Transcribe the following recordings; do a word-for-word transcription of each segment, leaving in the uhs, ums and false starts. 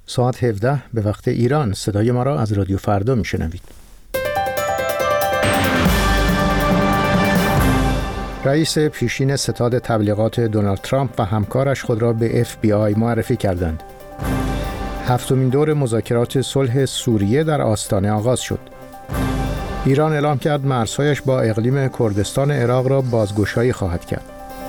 ساعت هفده به وقت ایران. صدای ما را از رادیو فردا میشنوید. رئیس پیشین ستاد تبلیغات دونالد ترامپ و همکارش خود را به اف بی آی معرفی کردند. هفتمین دور مذاکرات صلح سوریه در آستانه آغاز شد. ایران اعلام کرد مرزهایش با اقلیم کردستان عراق را بازگشایی خواهد کرد.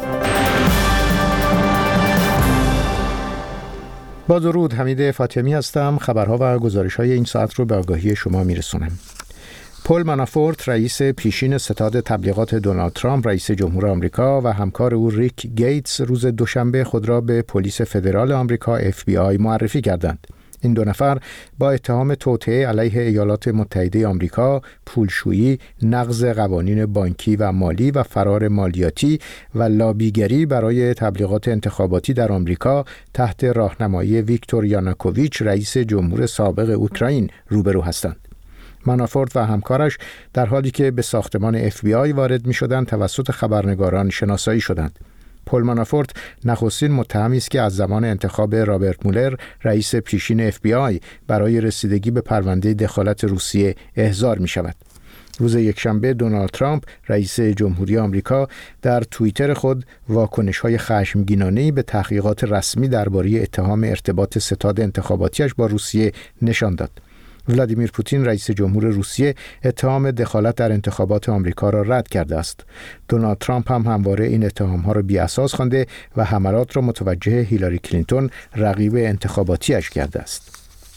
با درود، حمید فاطمی هستم. خبرها و گزارش‌های این ساعت رو به آگاهی شما میرسونم. پل منافورت، رئیس پیشین ستاد تبلیغات دونالد ترامپ رئیس جمهور آمریکا و همکار او ریک گیتس روز دوشنبه خود را به پلیس فدرال آمریکا اف بی آی معرفی کردند. این دو نفر با اتهام توطئه علیه ایالات متحده آمریکا، پولشویی، نقض قوانین بانکی و مالی و فرار مالیاتی و لابیگری برای تبلیغات انتخاباتی در آمریکا تحت راهنمایی ویکتور یانوکوویچ رئیس جمهور سابق اوکراین روبرو هستند. منافورت و همکارش در حالی که به ساختمان اف بی آی وارد می شدند توسط خبرنگاران شناسایی شدند. پل منافورت نخستین متهمی است که از زمان انتخاب رابرت مولر رئیس پیشین اف بی آی برای رسیدگی به پرونده دخالت روسیه احضار می شود. روز یکشنبه دونالد ترامپ رئیس جمهوری آمریکا در توییتر خود واکنش‌های خشمگینانه‌ای به تحقیقات رسمی درباره اتهام ارتباط ستاد انتخاباتیش با روسیه نشان داد. ولادیمیر پوتین رئیس جمهور روسیه اتهام دخالت در انتخابات آمریکا را رد کرده است. دونالد ترامپ هم همواره این اتهام‌ها را بی‌اساس خوانده و حملات را متوجه هیلاری کلینتون رقیب انتخاباتیش کرده است.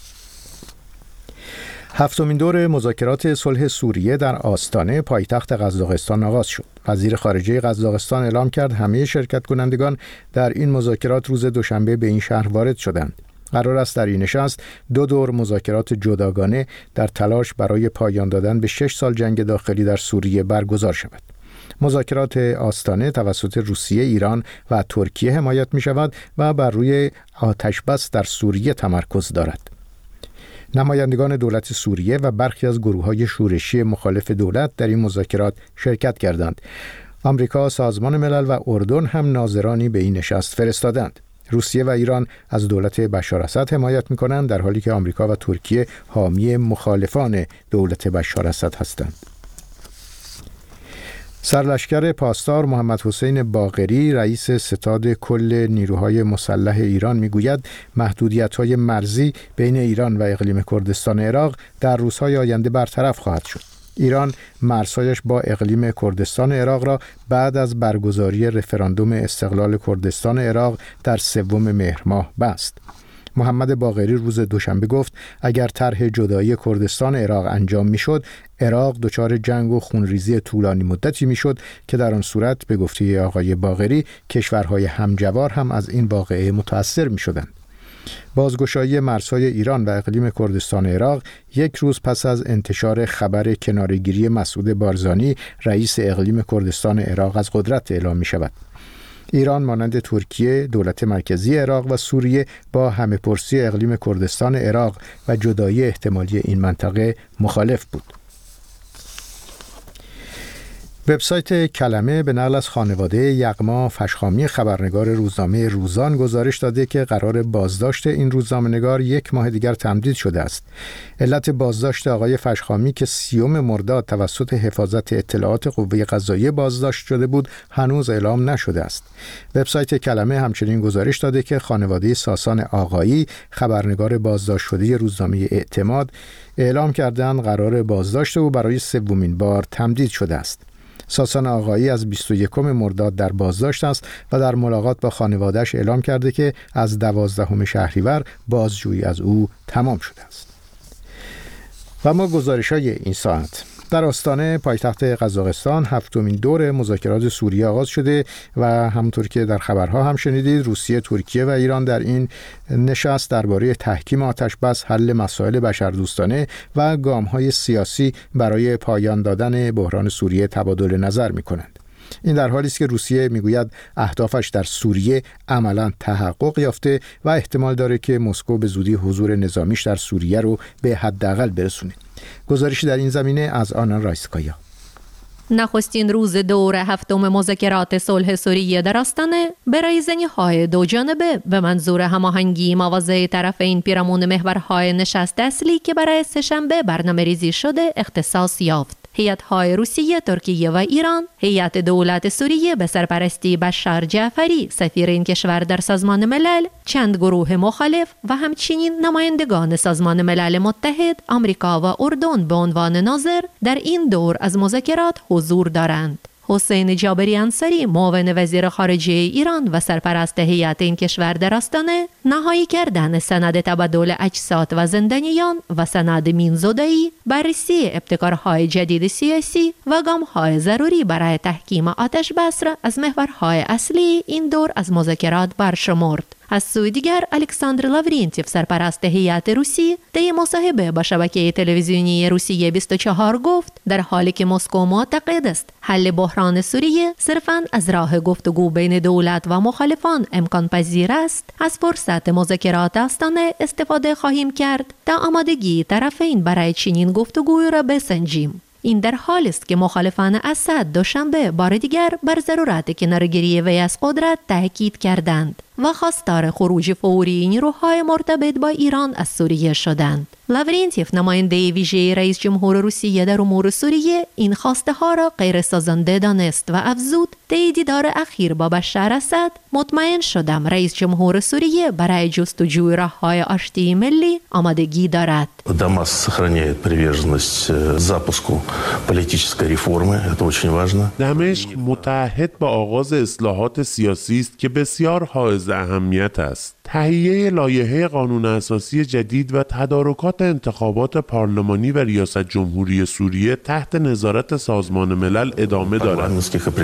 هفتمین دور مذاکرات صلح سوریه در آستانه پایتخت قزاقستان آغاز شد. وزیر خارجه قزاقستان اعلام کرد همه شرکت کنندگان در این مذاکرات روز دوشنبه به این شهر وارد شدند. قرار است در این نشست دو دور مذاکرات جداگانه در تلاش برای پایان دادن به شش سال جنگ داخلی در سوریه برگزار شود. مذاکرات آستانه توسط روسیه، ایران و ترکیه حمایت می شود و بر روی آتش بس در سوریه تمرکز دارد. نمایندگان دولت سوریه و برخی از گروه‌های شورشی مخالف دولت در این مذاکرات شرکت کردند. آمریکا، سازمان ملل و اردن هم ناظرانی به این نشست فرستادند. روسیه و ایران از دولت بشار اسد حمایت می‌کنند در حالی که آمریکا و ترکیه حامی مخالفان دولت بشار اسد هستند. سرلشکر پاسدار محمد حسین باقری رئیس ستاد کل نیروهای مسلح ایران میگوید محدودیت‌های مرزی بین ایران و اقلیم کردستان عراق در روزهای آینده برطرف خواهد شد. ایران مرزهایش با اقلیم کردستان عراق را بعد از برگزاری رفراندوم استقلال کردستان عراق در سوم مهر ماه بست. محمد باقری روز دوشنبه گفت اگر طرح جدایی کردستان عراق انجام میشد، عراق دچار جنگ و خونریزی طولانی مدتی میشد که در آن صورت به گفته آقای باقری کشورهای همجوار هم از این واقعه متأثر میشدند. بازگشایی مرزهای ایران و اقلیم کردستان عراق یک روز پس از انتشار خبر کناره‌گیری مسعود بارزانی رئیس اقلیم کردستان عراق از قدرت اعلام می شود. ایران مانند ترکیه، دولت مرکزی عراق و سوریه با همه‌پرسی اقلیم کردستان عراق و جدایی احتمالی این منطقه مخالف بود. وبسایت کلمه به نقل از خانواده یغما فشخامی خبرنگار روزنامه روزان گزارش داده که قرار بازداشت این روزنامه‌نگار یک ماه دیگر تمدید شده است. علت بازداشت آقای فشخامی که سیوم مرداد توسط حفاظت اطلاعات قوه قضاییه بازداشت شده بود هنوز اعلام نشده است. وبسایت کلمه همچنین گزارش داده که خانواده ساسان آقایی خبرنگار بازداشت شده روزنامه اعتماد اعلام کردند قرار بازداشت او برای سومین بار تمدید شده است. ساسان آقایی از بیست و یکم مرداد در بازداشت است و در ملاقات با خانواده‌اش اعلام کرده که از دوازدهم شهریور بازجویی از او تمام شده است. و ما گزارش‌های این ساعت در آستانه پایتخت قزاقستان هفتمین دور مذاکرات سوریه آغاز شده و همونطور که در خبرها هم شنیدید روسیه، ترکیه و ایران در این نشست درباره تحکیم آتش بس، حل مسائل بشردوستانه و گام‌های سیاسی برای پایان دادن بحران سوریه تبادل نظر می‌کنند. این در حالی است که روسیه میگوید اهدافش در سوریه عملاً تحقق یافته و احتمال داره که مسکو به زودی حضور نظامیش در سوریه رو به حداقل برسونه. گزارشی در این زمینه از آنان رایسکایا. نخستین روز دور هفتم مذاکرات صلح سوریه در آستانه برای زنی‌های دو جانبه به منظور هماهنگی مواضع طرفین پیرامون محورهای نشست اصلی که برای سه‌شنبه برنامه‌ریزی شده اختصاص یافت. هیئت‌های روسیه، ترکیه و ایران، هیئت دولت سوریه به سرپرستی بشار جعفری سفیر این کشور در سازمان ملل، چند گروه مخالف و همچنین نمایندگان سازمان ملل متحد، آمریکا و اردن به عنوان ناظر در این دور از مذاکرات حضور دارند. حسین جابری انصاری، معاون وزیر خارجه ایران و سرپرست هیئت این کشور در آستانه، نهایی کردن سند تبادل اجساد و زندانیان و سند مین‌زدایی، بررسی ابتکارهای جدید سیاسی و گام‌های ضروری برای تحکیم آتش بس را از محورهای اصلی این دور از مذاکرات برشمرد. از سوی دیگر الکساندر لاورینتیف، سرپرست هیئت روسی، طی مصاحبه با شبکه تلویزیونی روسیه بیست و چهار گفت در حالی که مسکو معتقد است حل بحران سوریه صرفاً از راه گفتگو بین دولت و مخالفان امکان پذیر است، از فرصت مذاکرات آستانه استفاده خواهیم کرد تا آمادگی طرفین برای چنین گفتگوی را بسنجیم. این در حالی است که مخالفان اسد دوشنبه بار دیگر بر ضرورت کناره‌گیری وی از قدرت تاکید کردند و خواستار خروج فوری نیروهای مرتبط با ایران از سوریه شدند. لاورینتیف، نماینده ویژه رئیس جمهور روسیه در امور سوریه، این خواسته ها را غیر سازنده دانست و افزود طی دیدار اخیر با بشار اسد مطمئن شدم رئیس جمهور سوریه برای جستجوی راه‌های آشتی ملی آمادگی دارد. Дамаск сохраняет приверженность запуску политической реформы. Это очень важно. دمشق متعهد به آغاز اصلاحات سیاسی است که بسیار حائز اهمیت است. تهیه لایحه قانون اساسی جدید و تدارکات انتخابات پارلمانی و ریاست جمهوری سوریه تحت نظارت سازمان ملل ادامه دارد.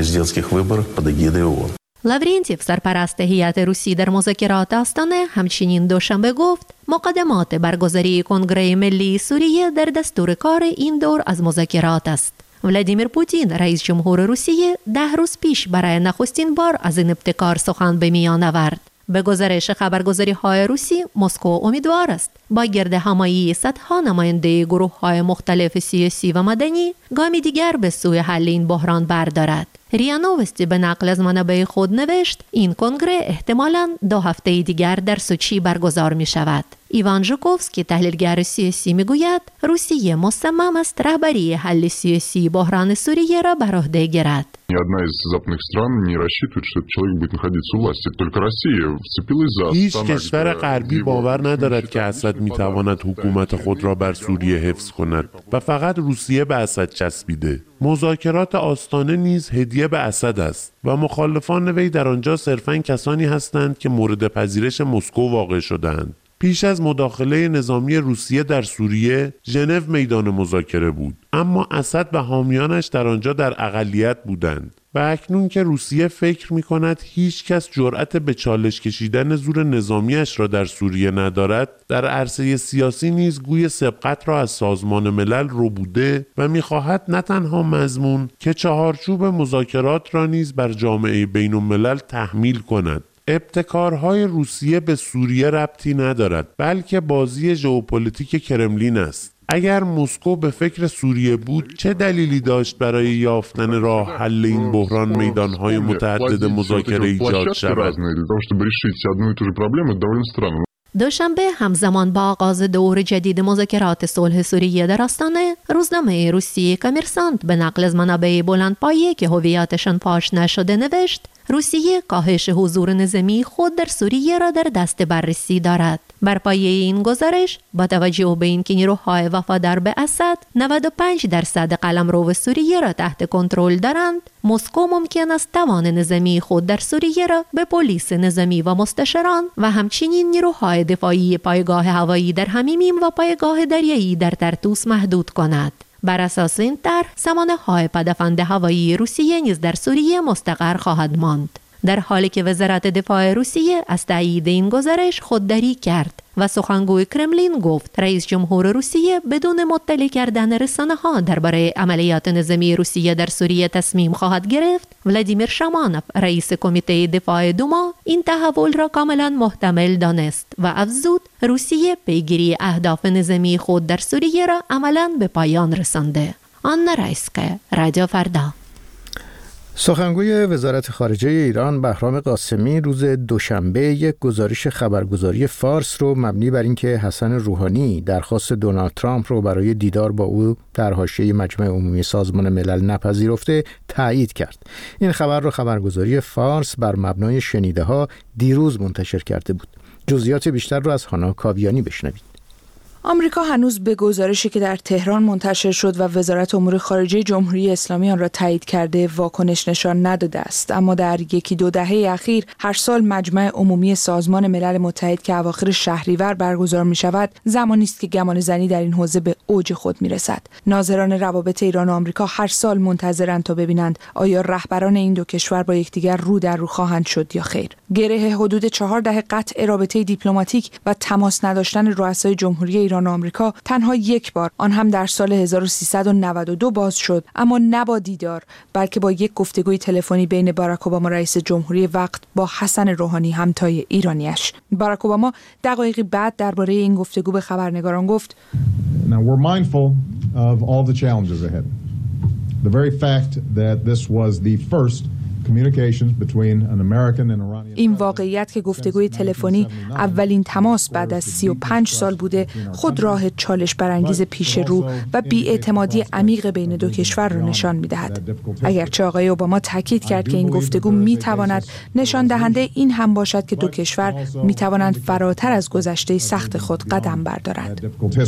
لاورینتیف، سرپرست هیئت روسی در مذاکرات آستانه، همچنین دوشنبه گفت مقدمات برگزاری کنگره ملی سوریه در دستور کار این دور از مذاکرات است. ولادیمیر پوتین، رئیس جمهور روسیه، ده روز پیش برای نخستین بار از این ابتکار سخن به میان آورد. به گزارش خبرگزاری‌های روسی، مسکو امیدوار است با گرد همایی صدها نماینده گروه‌های مختلف سیاسی و مدنی گامی دیگر به سوی حل این بحران بردارد. ریا نووستی به نقل از منابع خود نوشت این کنگره احتمالاً دو هفته دیگر در سوچی برگزار می شود. ایوان ژوکوفسکی، تحلیلگر سیاسی، می گوید روسیه مصمم است رهبری حل سیاسی بحران سوریه را بر عهده گیرد. Ни одна из западных стран не рассчитывает, что этот человек будет находиться у власти. Только Россия вцепилась за هیچ کشور غربی باور ندارد که اسد میتواند حکومت خود را بر سوریه حفظ کند و فقط روسیه به اسد چسبیده. مذاکرات آستانه نیز هدیه به اسد است و مخالفان وی در آنجا صرفاً کسانی هستند که مورد پذیرش مسکو واقع شدند. پیش از مداخله نظامی روسیه در سوریه، ژنو میدان مذاکره بود، اما اسد و حامیانش در آنجا در اقلیت بودند و اکنون که روسیه فکر می کند هیچ کس جرأت به چالش کشیدن زور نظامیش را در سوریه ندارد، در عرصه سیاسی نیز گوی سبقت را از سازمان ملل ربوده و می خواهد نه تنها مضمون که چهارچوب مذاکرات را نیز بر جامعه بین الملل تحمیل کند. ابتکارهای روسیه به سوریه ربطی ندارد، بلکه بازی ژئوپلیتیک کرملین است. اگر مسکو به فکر سوریه بود، چه دلیلی داشت برای یافتن راه حل این بحران میدانهای متعدد مذاکره ایجاد شود؟ دوشنبه همزمان با آغاز دور جدید مذاکرات صلح سوریه در آستانه، روزنامه روسی کامرسانت به نقل از منابع بلندپایه که هویتشان فاش نشده نوشت روسیه کاهش حضور نظامی خود در سوریه را در دست بررسی دارد. بر پایه این گزارش، با توجه به اینکه نیروهای وفادار به اسد نود و پنج درصد قلمرو سوریه را تحت کنترل دارند، مسکو ممکن است توان نظامی خود در سوریه را به پلیس نظامی و مستشاران و همچنین نیروهای دفاعی پایگاه هوایی در حمیمیم و پایگاه دریایی در ترتوس محدود کند. بر اساس این طرح، سامانه‌های پدافند هوایی روسیه نیز در سوریه مستقر خواهد ماند. در حالی که وزارت دفاع روسیه از تایید این گزارش خودداری کرد و سخنگوی کرملین گفت رئیس جمهور روسیه بدون مطلع کردن رسانه‌ها درباره عملیات نظامی روسیه در سوریه تصمیم خواهد گرفت، ولادیمیر شامانوف، رئیس کمیته دفاع دوما، این تحول را کاملا محتمل دانست و افزود روسیه پیگیری اهداف نظامی خود در سوریه را عملاً به پایان رسانده. آنا رایسکه، رادیو فردا. سخنگوی وزارت خارجه ایران بهرام قاسمی روز دوشنبه یک گزارش خبرگزاری فارس رو مبنی بر اینکه حسن روحانی درخواست دونالد ترامپ رو برای دیدار با او در حاشیه مجمع عمومی سازمان ملل نپذیرفته تایید کرد. این خبر رو خبرگزاری فارس بر مبنای شنیده‌ها دیروز منتشر کرده بود. جزئیات بیشتر رو از هانا کاویانی بشنوید. آمریکا هنوز به گزارشی که در تهران منتشر شد و وزارت امور خارجه جمهوری اسلامی آن را تایید کرده واکنش نشان نداده است، اما در یکی دو دهه اخیر هر سال مجمع عمومی سازمان ملل متحد که اواخر شهریور برگزار می شود زمانی است که گمان زنی در این حوزه به اوج خود می رسد. ناظران روابط ایران و آمریکا هر سال منتظرند تا ببینند آیا رهبران این دو کشور با یکدیگر رو در رو خواهند شد یا خیر. گره حدود چهار دهه قطع رابطه دیپلماتیک و تماس نداشتن رؤسای جمهوری ایران و آمریکا تنها یک بار، آن هم در سال هزار و سیصد و نود و دو باز شد، اما نه با دیدار بلکه با یک گفتگوی تلفنی بین باراک اوباما رئیس جمهوری وقت با حسن روحانی همتای ایرانیش. باراک اوباما دقایقی بعد درباره این گفتگو به خبرنگاران گفت: Now we're mindful of all the challenges ahead. The very fact that this was the first این واقعیت که گفتگوی تلفنی اولین تماس بعد از سی و پنج سال بوده خود راه چالش برانگیز پیش رو و بی‌اعتمادی عمیق بین دو کشور را نشان می‌دهد. اگرچه آقای اوباما تاکید کرد که این گفتگو می‌تواند نشان دهنده این هم باشد که دو کشور می‌توانند فراتر از گذشته سخت خود قدم بردارند.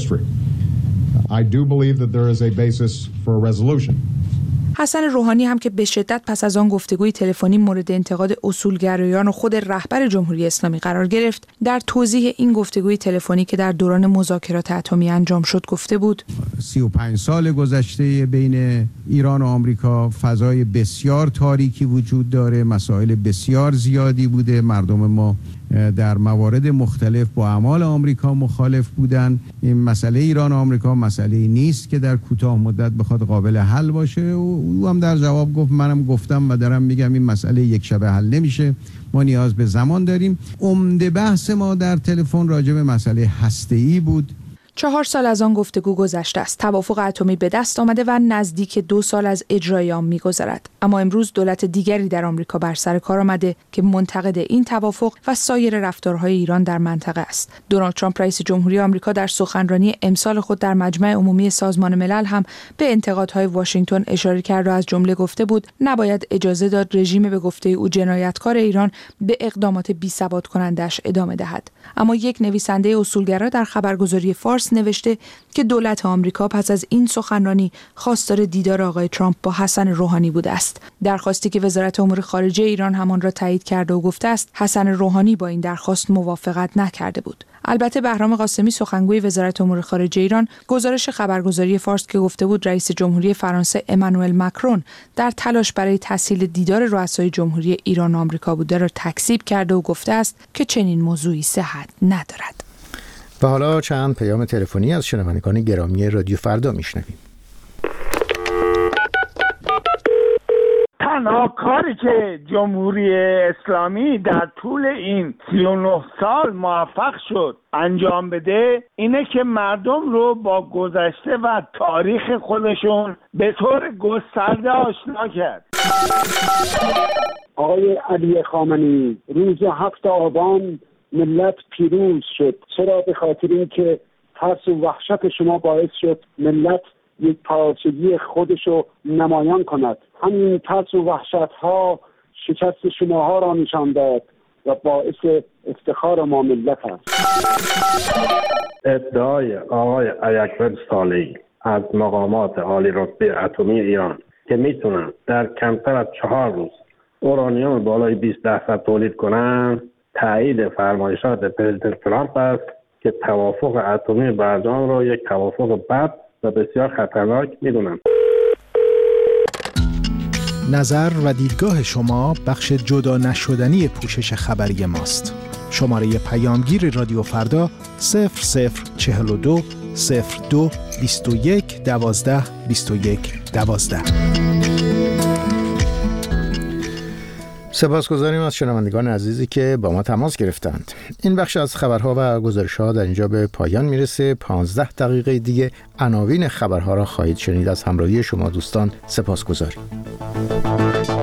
I do believe that there is a basis for a resolution. حسن روحانی هم که به شدت پس از آن گفتگوی تلفنی مورد انتقاد اصولگرایان و خود رهبر جمهوری اسلامی قرار گرفت، در توضیح این گفتگوی تلفنی که در دوران مذاکرات اتمی انجام شد گفته بود: سی و پنج سال گذشته بین ایران و آمریکا فضای بسیار تاریکی وجود داره، مسائل بسیار زیادی بوده، مردم ما در موارد مختلف با اعمال آمریکا مخالف بودن. این مسئله ایران و آمریکا مسئله نیست که در کوتاه مدت بخواد قابل حل باشه. و او هم در جواب گفت منم گفتم و دارم میگم این مسئله یک شبه حل نمیشه، ما نیاز به زمان داریم. عمده بحث ما در تلفن راجع به مسئله هسته‌ای بود. چهار سال از آن گفتگو گذشته است. توافق اتمی به دست آمده و نزدیک دو سال از اجرای آن می‌گذرد. اما امروز دولت دیگری در آمریکا بر سر کار آمده که منتقد این توافق و سایر رفتارهای ایران در منطقه است. دونالد ترامپ رئیس جمهوری آمریکا در سخنرانی امسال خود در مجمع عمومی سازمان ملل هم به انتقادهای واشنگتن اشاره کرد و از جمله گفته بود نباید اجازه داد رژیم به گفته او جنایتکار ایران به اقدامات بی‌ثبات کنندش ادامه دهد. اما یک نویسنده اصولگرا در خبرگزاری فارس نوشته که دولت آمریکا پس از این سخنرانی خواستار دیدار آقای ترامپ با حسن روحانی بوده است. درخواستی که وزارت امور خارجه ایران همان را تایید کرده و گفته است حسن روحانی با این درخواست موافقت نکرده بود. البته بهرام قاسمی سخنگوی وزارت امور خارجه ایران گزارش خبرگزاری فارس که گفته بود رئیس جمهوری فرانسه امانوئل ماکرون در تلاش برای تسهیل دیدار رؤسای جمهوری ایران و آمریکا بوده را تکذیب کرده و گفته است که چنین موضوعی صحت ندارد. و حالا چند پیام تلفنی از شنوندگان گرامی رادیو فردا میشنویم. تنها کاری که جمهوری اسلامی در طول این سی و نه سال موفق شد انجام بده اینه که مردم رو با گذشته و تاریخ خودشون به طور گسترده آشنا کرد. آقای علی خامنه‌ای، روز هفت آبان ملت پیروز شد. چرا؟ به خاطر اینکه ترس و وحشت شما باعث شد ملت یک پارچگی خودشو نمایان کند. همین ترس و وحشت ها شکست شماها را نشان داد و باعث افتخار ما ملت است. ادعای آقای اکبر صالحی از مقامات عالی رتبه اتمی ایران که میتونن در کمتر از چهار روز اورانیوم بالای بیست درصد تولید کنن تایید فرمایشات پرزیدنت ترامپ است که توافق اتمی برجام را یک توافق بد و بسیار خطرناک میدونم. نظر و دیدگاه شما بخش جدا نشدنی پوشش خبری ماست. شماره پیامگیر رادیو فردا صفر صفر چهل و دو صفر دو بیست و یک دوازده بیست و یک دوازده. سپاسگزاریم از شنوندگان عزیزی که با ما تماس گرفتند. این بخش از خبرها و گزارش‌ها در اینجا به پایان میرسه. پانزده دقیقه دیگه عناوین خبرها را خواهید شنید. از همراهی شما دوستان سپاسگزاریم.